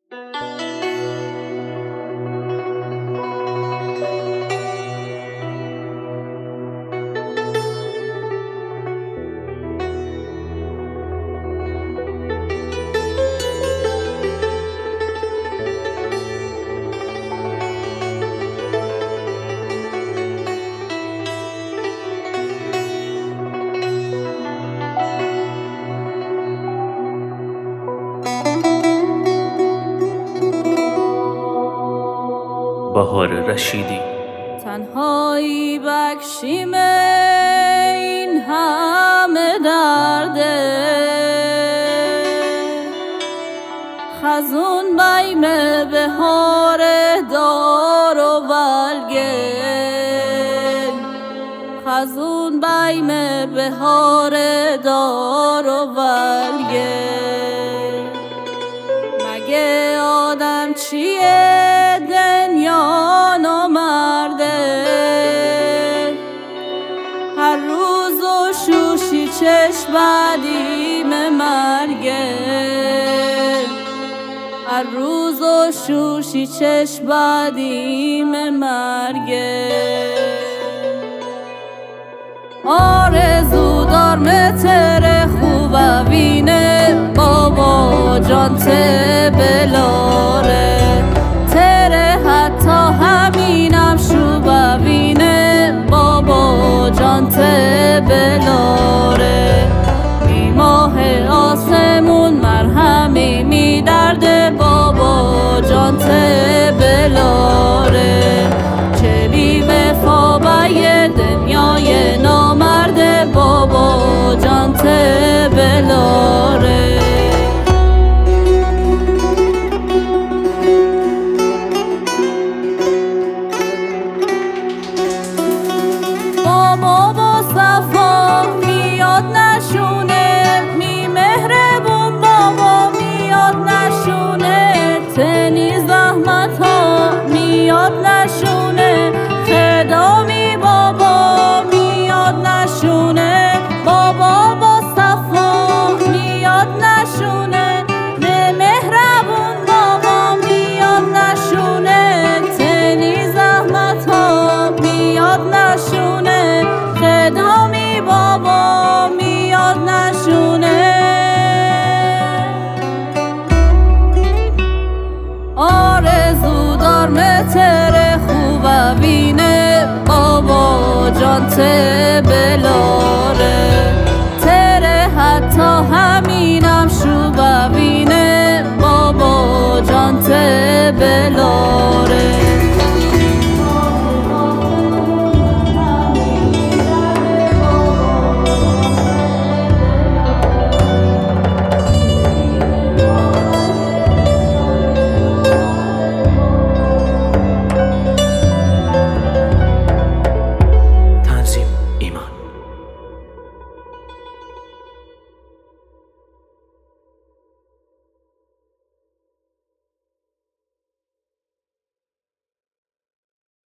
بهار رشیدی. تنهایی بکشیم این همه درده، خزون بیم بهار دار و بلگه، خزون بیم بهار دار و بلگه. مگه آدم چیه دنیا نامرده، هر روز و شوشی چشم بعدیم مرگه، هر روز و شوشی چشم بعدیم مرگه. آرزو دار متر خوب وینه بابا جان ته بلاره، تره حتی همینم شو ببینه بابا جان ته بلاره. بی ماه آسمون مرهمی میدرده بابا جان ته بلاره. چه بی وفا بای دنیای نامرده بابا جان ته بلاره. بابا با صفا میاد نشونه، می مهربون بابا میاد نشونه، تنی زحمت ها میاد نشونه.